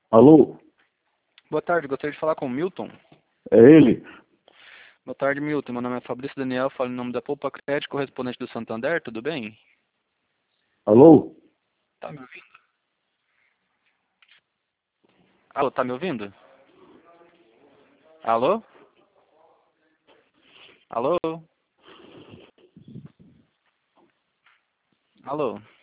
Alô? Boa tarde, gostaria de falar com o Milton. É ele? Boa tarde, Milton. Meu nome é Fabrício Daniel, falo em nome da Poupa Crédito, correspondente do Santander, tudo bem? Alô? Tá me ouvindo? Alô, tá me ouvindo? Alô? Alô? Alô?